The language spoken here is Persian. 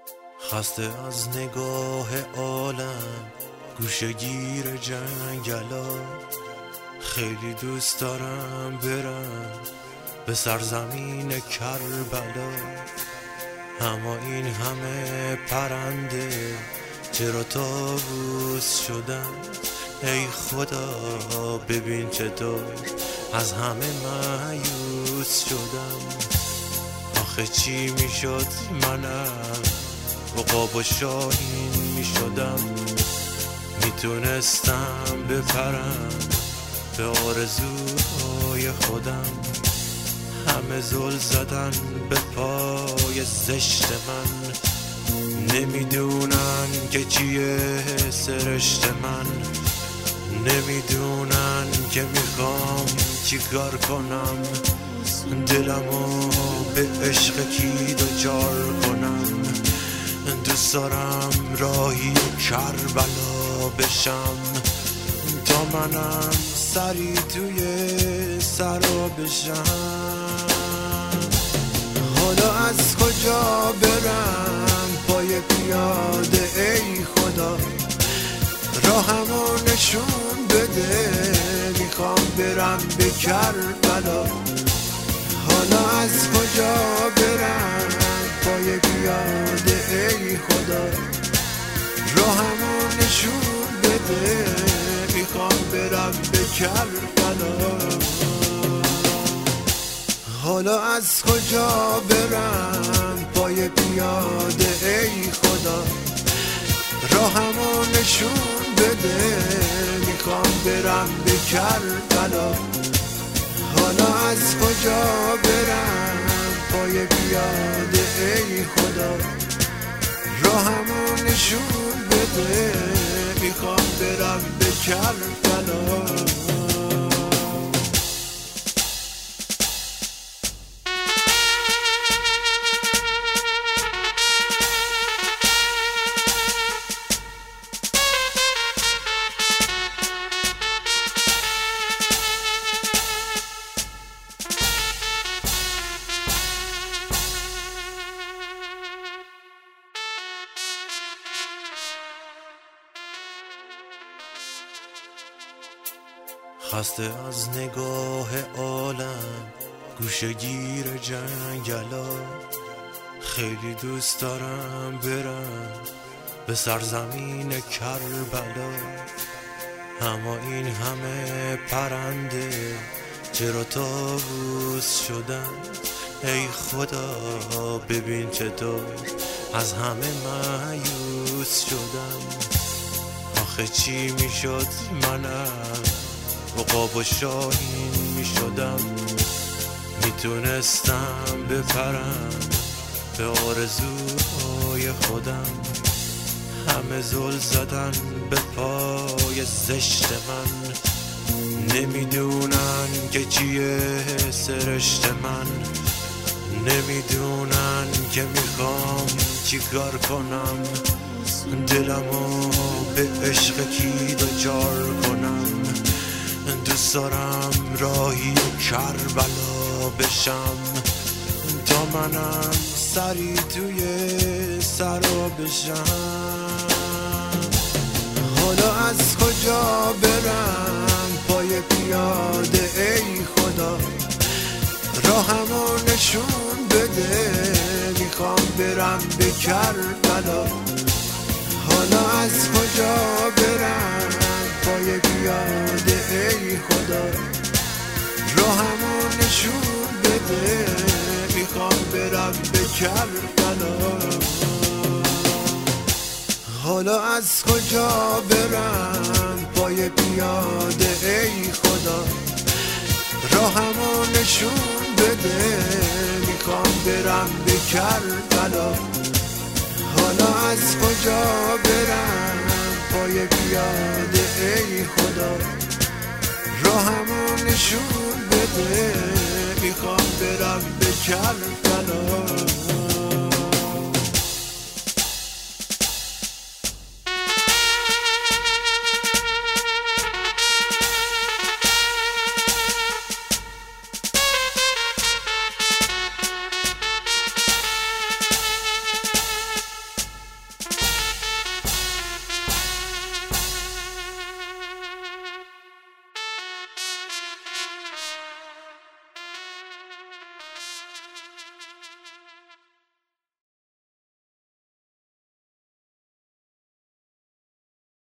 خسته از نگاه عالم گوشه گیر جنگلا، خیلی دوست دارم برم به سرزمین کربلا. اما این همه پرنده چرا طاووس شدن؟ ای خدا ببین چطور از همه مایوس شدم. آخه چی میشد منم عقاب و شاهین میشدم، میتونستم بپرم به آرزوهای خودم. همه زل زدن به پای زشت من، نمیدونن که چیه سرشت من، نمیدونن که میخوام چیکار کنم. دلمو به عشق کی دوچار کنم، دوست دارم راهی کربلا بشم تا منم سری توی سرا بشم. حالا از کجا برم پای پیاده ای خدا، راهمو نشون بده میخوام برم به کربلا. حالا از کجا برم پای پیاده ای خدا، راهمو نشون بده میخوام برم به کربلا. حالا از کجا برم پای پیاده ای خدا، راهمو نشون بده میخوام برم به کربلا. حالا از کجا برم پای پیاده ای خدا، راهمو نشون بده میخوام برم به کربلا. خسته از نگاه عالم گوشه گیر جنگلا، خیلی دوست دارم برم به سرزمین کربلا. اما این همه پرنده چرا طاووس شدن؟ ای خدا ببین چطور از همه مایوس شدم. آخه چی میشد منم عقاب و شاهین میشدم، میتونستم بپرم به آرزوهای خودم. همه زل زدن به پای زشت من، نمیدونن که چیه سرشت من، نمیدونن که میخوام چیکار کنم. دلمو به عشق کی دوچار کنم، دوست دارم راهی کربلا بشم تا منم سری توی سرا بشم. حالا از کجا برم پای پیاده ای خدا، راهمو نشون بده میخوام برم به کربلا. حالا از کجا برم پای پیاده ای خدا، راهمو نشون بده میخوام برم به کربلا. حالا از کجا برم پای پیاده ای خدا، راهمو نشون بده میخوام برم به کربلا. حالا از کجا برم پای پیاده ای خدا، راهمو نشون بده میخوام برم به کربلا.